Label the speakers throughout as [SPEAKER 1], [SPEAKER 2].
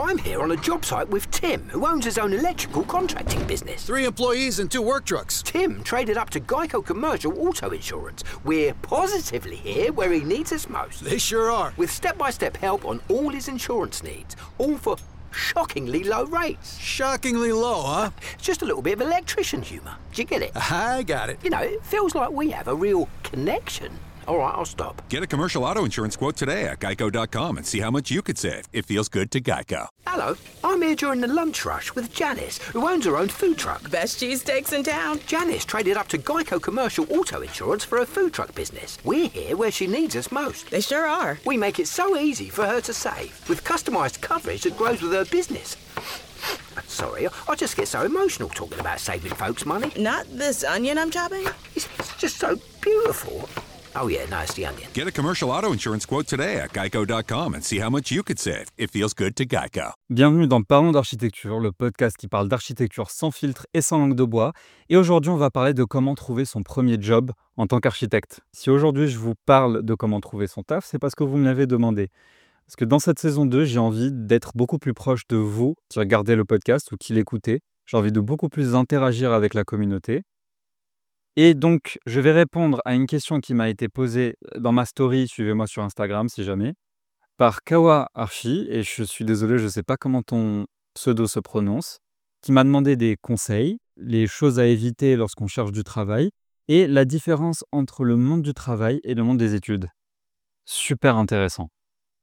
[SPEAKER 1] I'm here on a job site with Tim, who owns his own electrical contracting business.
[SPEAKER 2] 3 employees and 2 work trucks.
[SPEAKER 1] Tim traded up to Geico Commercial Auto Insurance. We're positively here where he needs us most.
[SPEAKER 2] They sure are.
[SPEAKER 1] With step-by-step help on all his insurance needs, all for shockingly low rates.
[SPEAKER 2] Shockingly low, huh?
[SPEAKER 1] It's just a little bit of electrician humour. Do you get it?
[SPEAKER 2] I got it.
[SPEAKER 1] You know, it feels like we have a real connection. All right, I'll stop.
[SPEAKER 3] Get a commercial auto insurance quote today at geico.com and see how much you could save. It feels good to Geico.
[SPEAKER 1] Hello, I'm here during the lunch rush with Janice, who owns her own food truck.
[SPEAKER 4] Best cheesesteaks in town.
[SPEAKER 1] Janice traded up to Geico Commercial Auto Insurance for her food truck business. We're here where she needs us most.
[SPEAKER 4] They sure are.
[SPEAKER 1] We make it so easy for her to save, with customised coverage that grows with her business. Sorry, I just get so emotional talking about saving folks money.
[SPEAKER 4] Not this onion I'm chopping?
[SPEAKER 1] It's just so beautiful. Oh yeah, no, it's the onion.
[SPEAKER 3] Get a commercial auto insurance quote today at geico.com and see how much you could save. It feels good to Geico.
[SPEAKER 5] Bienvenue dans Parlons d'architecture, le podcast qui parle d'architecture sans filtre et sans langue de bois. Et aujourd'hui, on va parler de comment trouver son premier job en tant qu'architecte. Si aujourd'hui, je vous parle de comment trouver son taf, c'est parce que vous me l'avez demandé. Parce que dans cette saison 2, j'ai envie d'être beaucoup plus proche de vous qui regardez le podcast ou qui l'écoutez. J'ai envie de beaucoup plus interagir avec la communauté. Et donc, je vais répondre à une question qui m'a été posée dans ma story, suivez-moi sur Instagram si jamais, par Kawa Archi, et je suis désolé, je ne sais pas comment ton pseudo se prononce, qui m'a demandé des conseils, les choses à éviter lorsqu'on cherche du travail, et la différence entre le monde du travail et le monde des études. Super intéressant.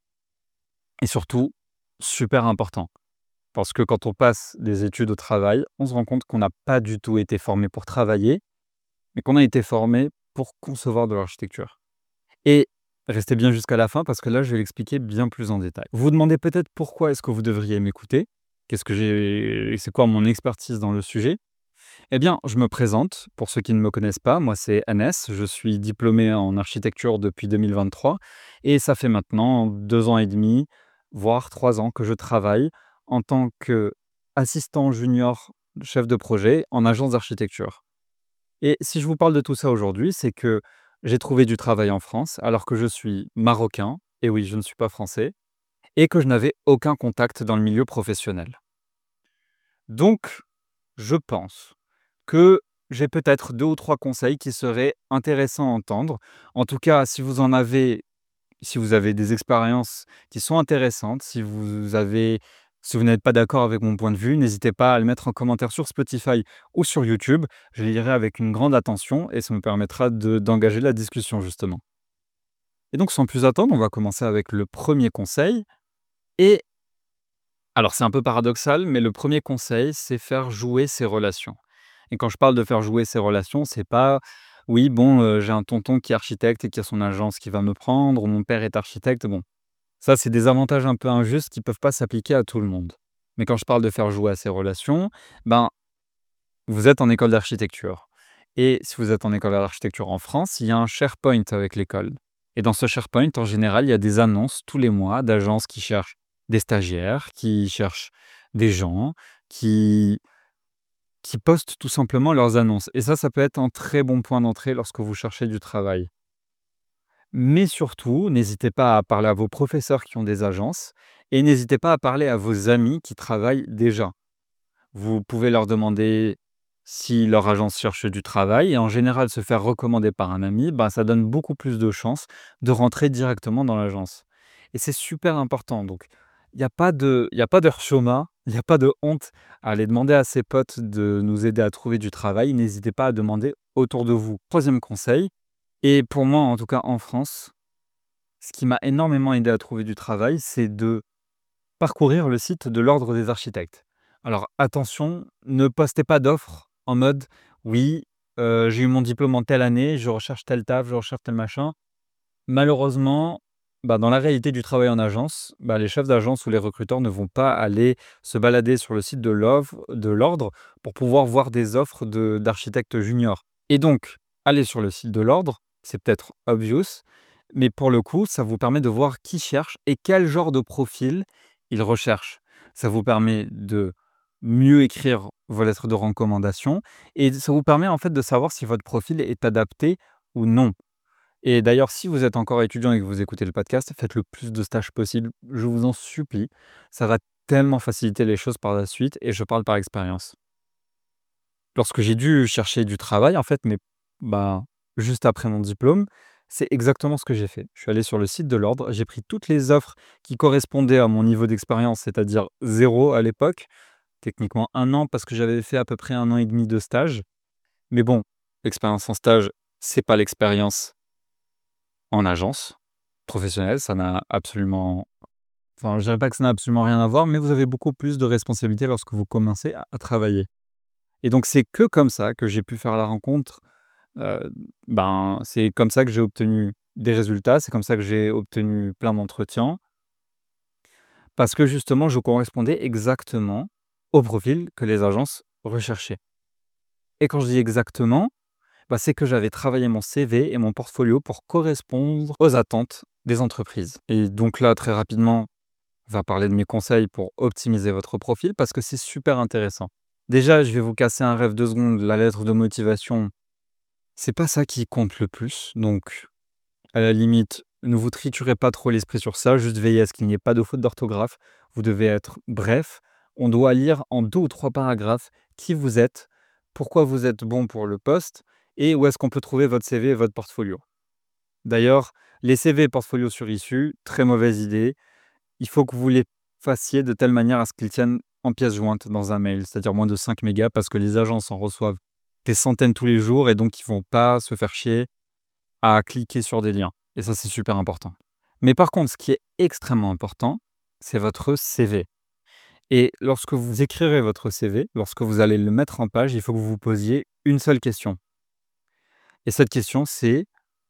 [SPEAKER 5] Et surtout, super important. Parce que quand on passe des études au travail, on se rend compte qu'on n'a pas du tout été formé pour travailler, mais qu'on a été formé pour concevoir de l'architecture. Et restez bien jusqu'à la fin parce que là, je vais l'expliquer bien plus en détail. Vous vous demandez peut-être pourquoi est-ce que vous devriez m'écouter. C'est quoi mon expertise dans le sujet? Eh bien, je me présente, pour ceux qui ne me connaissent pas, moi c'est Anes, je suis diplômé en architecture depuis 2023 et ça fait maintenant 2 ans et demi, voire 3 ans que je travaille en tant qu'assistant junior chef de projet en agence d'architecture. Et si je vous parle de tout ça aujourd'hui, c'est que j'ai trouvé du travail en France alors que je suis marocain, et oui, je ne suis pas français, et que je n'avais aucun contact dans le milieu professionnel. Donc, je pense que j'ai peut-être 2 ou 3 conseils qui seraient intéressants à entendre. En tout cas, si vous avez des expériences qui sont intéressantes, si vous n'êtes pas d'accord avec mon point de vue, n'hésitez pas à le mettre en commentaire sur Spotify ou sur YouTube. Je les lirai avec une grande attention et ça me permettra d'engager la discussion justement. Et donc sans plus attendre, on va commencer avec le premier conseil. Et alors c'est un peu paradoxal, mais le premier conseil, c'est faire jouer ses relations. Et quand je parle de faire jouer ses relations, c'est pas oui, bon, j'ai un tonton qui est architecte et qui a son agence qui va me prendre, ou mon père est architecte, bon. Ça, c'est des avantages un peu injustes qui ne peuvent pas s'appliquer à tout le monde. Mais quand je parle de faire jouer à ces relations, vous êtes en école d'architecture. Et si vous êtes en école d'architecture en France, il y a un SharePoint avec l'école. Et dans ce SharePoint, en général, il y a des annonces tous les mois d'agences qui cherchent des stagiaires, qui cherchent des gens, qui postent tout simplement leurs annonces. Et ça peut être un très bon point d'entrée lorsque vous cherchez du travail. Mais surtout, n'hésitez pas à parler à vos professeurs qui ont des agences et n'hésitez pas à parler à vos amis qui travaillent déjà. Vous pouvez leur demander si leur agence cherche du travail et en général se faire recommander par un ami, ça donne beaucoup plus de chances de rentrer directement dans l'agence. Et c'est super important. Donc, il n'y a pas de rchoma, il n'y a pas de honte à aller demander à ses potes de nous aider à trouver du travail. N'hésitez pas à demander autour de vous. 3e conseil. Et pour moi, en tout cas en France, ce qui m'a énormément aidé à trouver du travail, c'est de parcourir le site de l'Ordre des architectes. Alors attention, ne postez pas d'offres en mode « Oui, j'ai eu mon diplôme en telle année, je recherche tel taf, je recherche tel machin ». Malheureusement, dans la réalité du travail en agence, les chefs d'agence ou les recruteurs ne vont pas aller se balader sur le site de l'Ordre pour pouvoir voir des offres d'architectes juniors. Et donc, allez sur le site de l'Ordre, c'est peut-être obvious, mais pour le coup, ça vous permet de voir qui cherche et quel genre de profil il recherche. Ça vous permet de mieux écrire vos lettres de recommandation et ça vous permet en fait de savoir si votre profil est adapté ou non. Et d'ailleurs, si vous êtes encore étudiant et que vous écoutez le podcast, faites le plus de stages possible, je vous en supplie. Ça va tellement facilité les choses par la suite et je parle par expérience. Lorsque j'ai dû chercher du travail, en fait, mais bah, juste après mon diplôme, c'est exactement ce que j'ai fait. Je suis allé sur le site de l'ordre, j'ai pris toutes les offres qui correspondaient à mon niveau d'expérience, c'est-à-dire 0 à l'époque, techniquement 1 an parce que j'avais fait à peu près 1 an et demi de stage. Mais bon, l'expérience en stage, c'est pas l'expérience en agence professionnelle, ça n'a absolument enfin, je dirais pas que ça n'a absolument rien à voir, mais vous avez beaucoup plus de responsabilités lorsque vous commencez à travailler. Et donc c'est que comme ça que j'ai pu faire la rencontre, c'est comme ça que j'ai obtenu des résultats, c'est comme ça que j'ai obtenu plein d'entretiens, parce que justement je correspondais exactement au profil que les agences recherchaient. Et quand je dis exactement, c'est que j'avais travaillé mon CV et mon portfolio pour correspondre aux attentes des entreprises. Et donc là, très rapidement, on va parler de mes conseils pour optimiser votre profil parce que c'est super intéressant. Déjà, je vais vous casser un rêve 2 secondes, la lettre de motivation, c'est pas ça qui compte le plus. Donc, à la limite, ne vous triturez pas trop l'esprit sur ça, juste veillez à ce qu'il n'y ait pas de faute d'orthographe. Vous devez être bref. On doit lire en 2 ou 3 paragraphes qui vous êtes, pourquoi vous êtes bon pour le poste et où est-ce qu'on peut trouver votre CV et votre portfolio. D'ailleurs, les CV et portfolios sur Issue, très mauvaise idée. Il faut que vous les fassiez de telle manière à ce qu'ils tiennent en pièces jointes dans un mail, c'est-à-dire moins de 5 mégas parce que les agences en reçoivent des centaines tous les jours et donc ils vont pas se faire chier à cliquer sur des liens. Et ça, c'est super important. Mais par contre, ce qui est extrêmement important, c'est votre CV. Et lorsque vous écrirez votre CV, lorsque vous allez le mettre en page, il faut que vous vous posiez une seule question. Et cette question, c'est: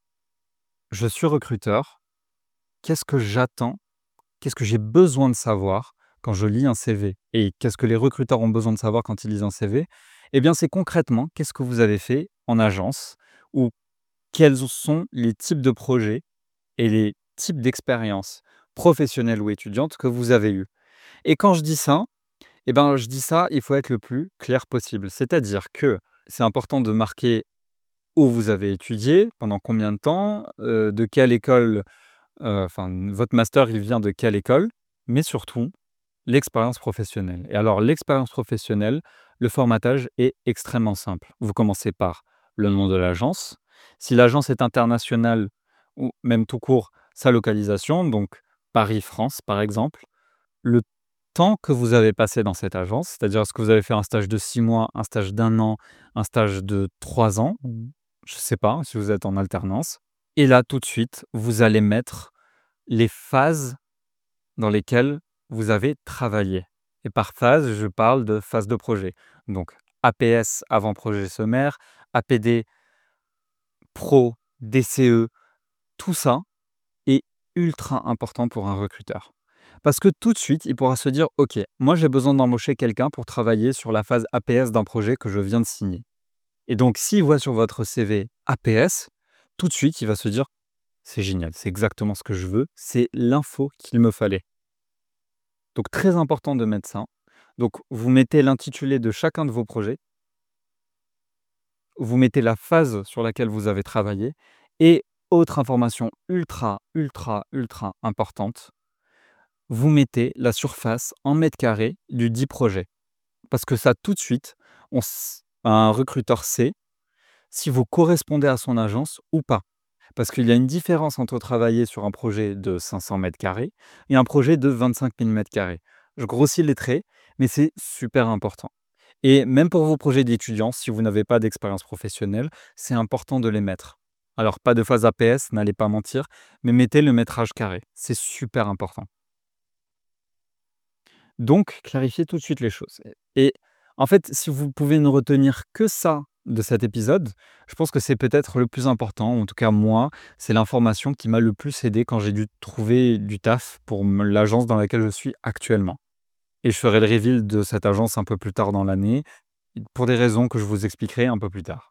[SPEAKER 5] je suis recruteur, qu'est-ce que j'attends? Qu'est-ce que j'ai besoin de savoir quand je lis un CV? Et qu'est-ce que les recruteurs ont besoin de savoir quand ils lisent un CV? Eh bien, c'est concrètement qu'est-ce que vous avez fait en agence ou quels sont les types de projets et les types d'expériences professionnelles ou étudiantes que vous avez eues. Et quand je dis ça, je dis ça, il faut être le plus clair possible. C'est-à-dire que c'est important de marquer où vous avez étudié, pendant combien de temps, de quelle école, votre master, il vient de quelle école, mais surtout l'expérience professionnelle. Et alors l'expérience professionnelle, le formatage est extrêmement simple. Vous commencez par le nom de l'agence. Si l'agence est internationale ou même tout court, sa localisation, donc Paris-France par exemple, le temps que vous avez passé dans cette agence, c'est-à-dire est-ce que vous avez fait un stage de 6 mois, un stage d'1 an, un stage de 3 ans, je ne sais pas si vous êtes en alternance. Et là, tout de suite, vous allez mettre les phases dans lesquelles vous avez travaillé. Et par phase, je parle de phase de projet. Donc APS, avant-projet sommaire, APD, pro, DCE, tout ça est ultra important pour un recruteur. Parce que tout de suite, il pourra se dire: OK, moi j'ai besoin d'embaucher quelqu'un pour travailler sur la phase APS d'un projet que je viens de signer. Et donc s'il voit sur votre CV APS, tout de suite, il va se dire: c'est génial, c'est exactement ce que je veux, c'est l'info qu'il me fallait. Donc très important de mettre ça. Donc vous mettez l'intitulé de chacun de vos projets, vous mettez la phase sur laquelle vous avez travaillé et autre information ultra, ultra, ultra importante, vous mettez la surface en mètres carrés du dit projet. Parce que ça, tout de suite, un recruteur sait si vous correspondez à son agence ou pas. Parce qu'il y a une différence entre travailler sur un projet de 500 mètres carrés et un projet de 25 000 mètres carrés. Je grossis les traits, mais c'est super important. Et même pour vos projets d'étudiants, si vous n'avez pas d'expérience professionnelle, c'est important de les mettre. Alors, pas de phase APS, n'allez pas mentir, mais mettez le métrage carré. C'est super important. Donc, clarifiez tout de suite les choses. Et en fait, si vous pouvez ne retenir que ça de cet épisode, je pense que c'est peut-être le plus important. En tout cas, moi, c'est l'information qui m'a le plus aidé quand j'ai dû trouver du taf pour l'agence dans laquelle je suis actuellement. Et je ferai le reveal de cette agence un peu plus tard dans l'année, pour des raisons que je vous expliquerai un peu plus tard.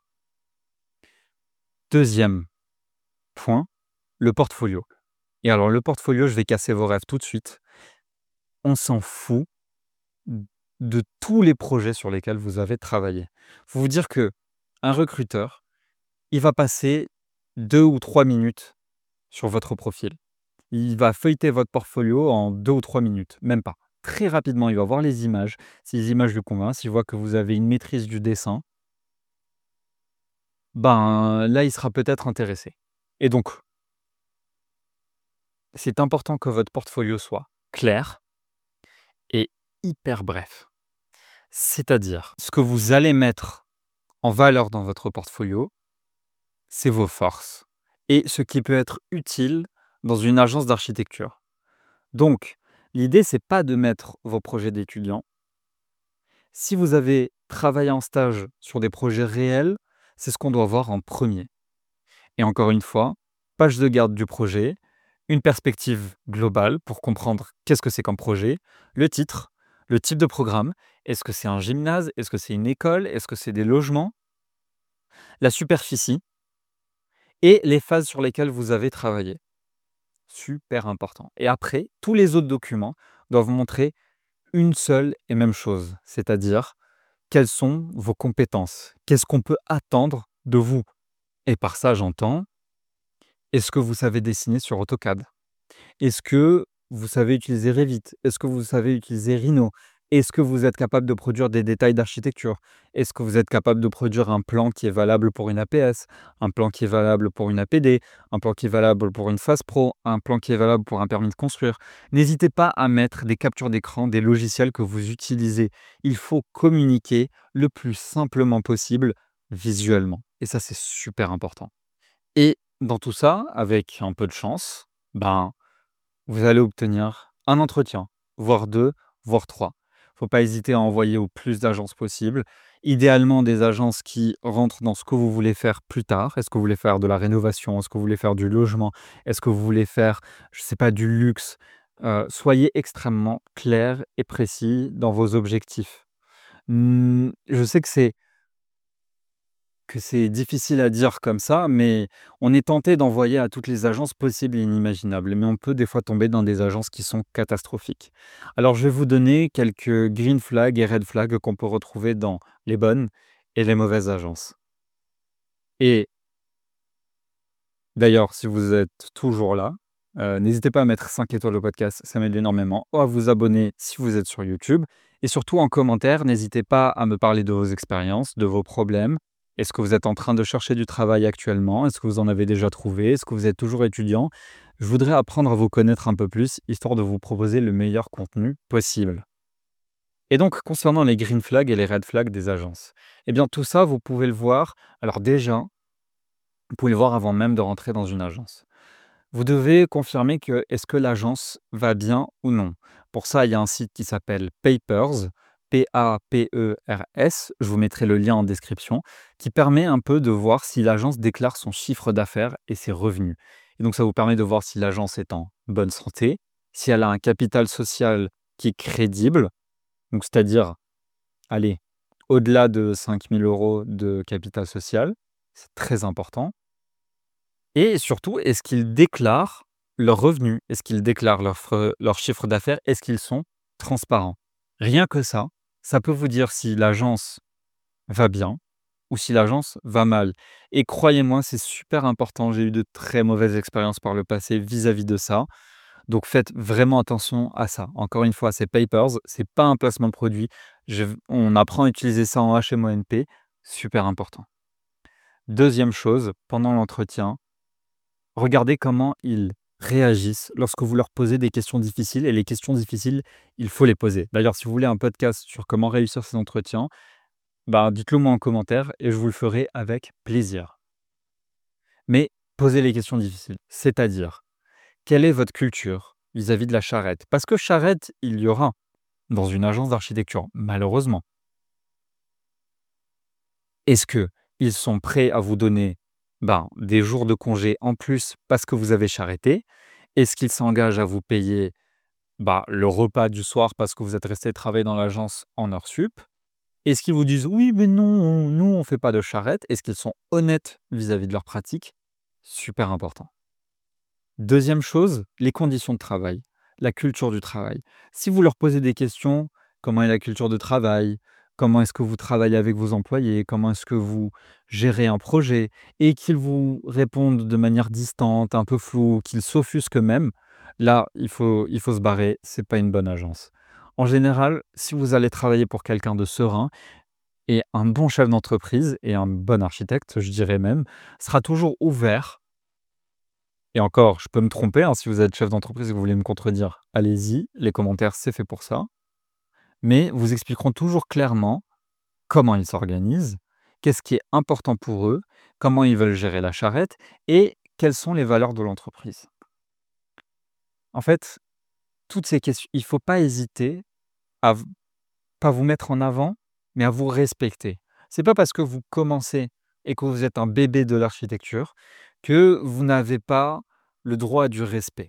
[SPEAKER 5] Deuxième point, le portfolio. Et alors, le portfolio, je vais casser vos rêves tout de suite. On s'en fout de tous les projets sur lesquels vous avez travaillé. Il faut vous dire que un recruteur, il va passer 2 ou 3 minutes sur votre profil. Il va feuilleter votre portfolio en 2 ou 3 minutes, même pas. très rapidement, il va voir les images. Si les images lui convainquent, s'il voit que vous avez une maîtrise du dessin, ben là, il sera peut-être intéressé. Et donc, c'est important que votre portfolio soit clair et hyper bref. C'est-à-dire, ce que vous allez mettre en valeur dans votre portfolio, c'est vos forces et ce qui peut être utile dans une agence d'architecture. Donc, l'idée, c'est pas de mettre vos projets d'étudiants. Si vous avez travaillé en stage sur des projets réels, c'est ce qu'on doit voir en premier. Et encore une fois, page de garde du projet, une perspective globale pour comprendre qu'est-ce que c'est comme projet, le titre, le type de programme, est-ce que c'est un gymnase, est-ce que c'est une école, est-ce que c'est des logements, la superficie et les phases sur lesquelles vous avez travaillé. Super important. Et après, tous les autres documents doivent montrer une seule et même chose, c'est-à-dire quelles sont vos compétences, qu'est-ce qu'on peut attendre de vous. Et par ça, j'entends, est-ce que vous savez dessiner sur AutoCAD? Est-ce que vous savez utiliser Revit? Est-ce que vous savez utiliser Rhino? Est-ce que vous êtes capable de produire des détails d'architecture? Est-ce que vous êtes capable de produire un plan qui est valable pour une APS, un plan qui est valable pour une APD, un plan qui est valable pour une phase pro, un plan qui est valable pour un permis de construire? N'hésitez pas à mettre des captures d'écran des logiciels que vous utilisez. Il faut communiquer le plus simplement possible visuellement. Et ça, c'est super important. Et dans tout ça, avec un peu de chance, ben, vous allez obtenir un entretien, voire 2, voire 3. Faut pas hésiter à envoyer au plus d'agences possible. Idéalement, des agences qui rentrent dans ce que vous voulez faire plus tard. Est-ce que vous voulez faire de la rénovation? Est-ce que vous voulez faire du logement? Est-ce que vous voulez faire, je sais pas, du luxe? Soyez extrêmement clair et précis dans vos objectifs. Je sais que c'est difficile à dire comme ça, mais on est tenté d'envoyer à toutes les agences possibles et inimaginables. Mais on peut des fois tomber dans des agences qui sont catastrophiques. Alors, je vais vous donner quelques green flags et red flags qu'on peut retrouver dans les bonnes et les mauvaises agences. Et d'ailleurs, si vous êtes toujours là, n'hésitez pas à mettre 5 étoiles au podcast, ça m'aide énormément. Ou à vous abonner si vous êtes sur YouTube. Et surtout en commentaire, n'hésitez pas à me parler de vos expériences, de vos problèmes. Est-ce que vous êtes en train de chercher du travail actuellement? Est-ce que vous en avez déjà trouvé? Est-ce que vous êtes toujours étudiant? Je voudrais apprendre à vous connaître un peu plus, histoire de vous proposer le meilleur contenu possible. Et donc, concernant les green flags et les red flags des agences, eh bien tout ça, vous pouvez le voir. Alors déjà, vous pouvez le voir avant même de rentrer dans une agence. Vous devez confirmer que est-ce que l'agence va bien ou non. Pour ça, il y a un site qui s'appelle Papers, P-A-P-E-R-S, je vous mettrai le lien en description, qui permet un peu de voir si l'agence déclare son chiffre d'affaires et ses revenus. Et donc ça vous permet de voir si l'agence est en bonne santé, si elle a un capital social qui est crédible, donc c'est-à-dire, allez, au-delà de 5 000 € de capital social, c'est très important. Et surtout, est-ce qu'ils déclarent leurs revenus? Est-ce qu'ils déclarent leur chiffre d'affaires? Est-ce qu'ils sont transparents? Rien que ça peut vous dire si l'agence va bien ou si l'agence va mal. Et croyez-moi, c'est super important. J'ai eu de très mauvaises expériences par le passé vis-à-vis de ça. Donc faites vraiment attention à ça. Encore une fois, c'est Papers, c'est pas un placement de produit. On apprend à utiliser ça en HMONP, super important. Deuxième chose, pendant l'entretien, regardez comment ils réagissent lorsque vous leur posez des questions difficiles. Et les questions difficiles, il faut les poser. D'ailleurs, si vous voulez un podcast sur comment réussir ces entretiens, dites-le moi en commentaire et je vous le ferai avec plaisir. Mais posez les questions difficiles. C'est-à-dire, quelle est votre culture vis-à-vis de la charrette? Parce que charrette, il y aura dans une agence d'architecture, malheureusement. Est-ce qu'ils sont prêts à vous donner des jours de congé en plus parce que vous avez charretté? Est-ce qu'ils s'engagent à vous payer le repas du soir parce que vous êtes resté travailler dans l'agence en heures sup? Est-ce qu'ils vous disent oui, mais non, nous on ne fait pas de charrette? Est-ce qu'ils sont honnêtes vis-à-vis de leur pratique? Super important. Deuxième chose, les conditions de travail, la culture du travail. Si vous leur posez des questions, comment est la culture de travail? Comment est-ce que vous travaillez avec vos employés? Comment est-ce que vous gérez un projet? Et qu'ils vous répondent de manière distante, un peu floue, qu'ils s'offusquent eux-mêmes, là, il faut se barrer, c'est pas une bonne agence. En général, si vous allez travailler pour quelqu'un de serein et un bon chef d'entreprise et un bon architecte, je dirais même, sera toujours ouvert. Et encore, je peux me tromper, hein, si vous êtes chef d'entreprise et que vous voulez me contredire, allez-y, les commentaires, c'est fait pour ça. Mais vous expliqueront toujours clairement comment ils s'organisent, qu'est-ce qui est important pour eux, comment ils veulent gérer la charrette et quelles sont les valeurs de l'entreprise. En fait, toutes ces questions, il ne faut pas hésiter à pas vous mettre en avant, mais à vous respecter. C'est pas parce que vous commencez et que vous êtes un bébé de l'architecture que vous n'avez pas le droit du respect,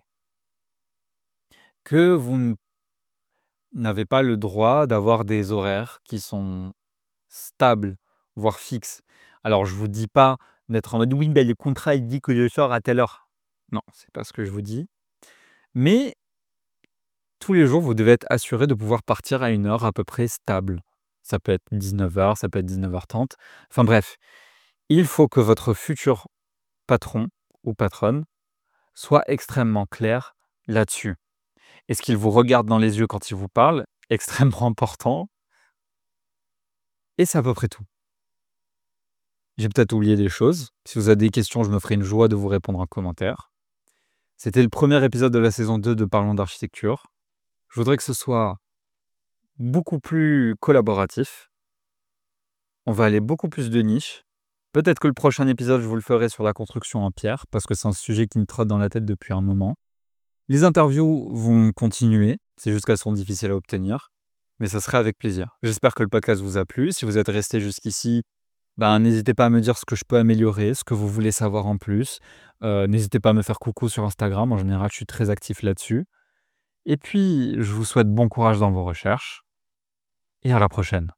[SPEAKER 5] que vous n'avez pas le droit d'avoir des horaires qui sont stables, voire fixes. Alors je vous dis pas d'être en mode oui, ben, le contrat il dit que je sors à telle heure. Non, c'est pas ce que je vous dis. Mais tous les jours, vous devez être assuré de pouvoir partir à une heure à peu près stable. Ça peut être 19h, ça peut être 19h30. Enfin bref, il faut que votre futur patron ou patronne soit extrêmement clair là-dessus. Est-ce qu'il vous regarde dans les yeux quand il vous parle? Extrêmement important. Et c'est à peu près tout. J'ai peut-être oublié des choses. Si vous avez des questions, je me ferai une joie de vous répondre en commentaire. C'était le premier épisode de la saison 2 de Parlons d'architecture. Je voudrais que ce soit beaucoup plus collaboratif. On va aller beaucoup plus de niche. Peut-être que le prochain épisode, je vous le ferai sur la construction en pierre, parce que c'est un sujet qui me trotte dans la tête depuis un moment. Les interviews vont continuer, c'est juste qu'elles sont difficiles à obtenir, mais ça serait avec plaisir. J'espère que le podcast vous a plu. Si vous êtes resté jusqu'ici, n'hésitez pas à me dire ce que je peux améliorer, ce que vous voulez savoir en plus. N'hésitez pas à me faire coucou sur Instagram, en général je suis très actif là-dessus. Et puis, je vous souhaite bon courage dans vos recherches, et à la prochaine.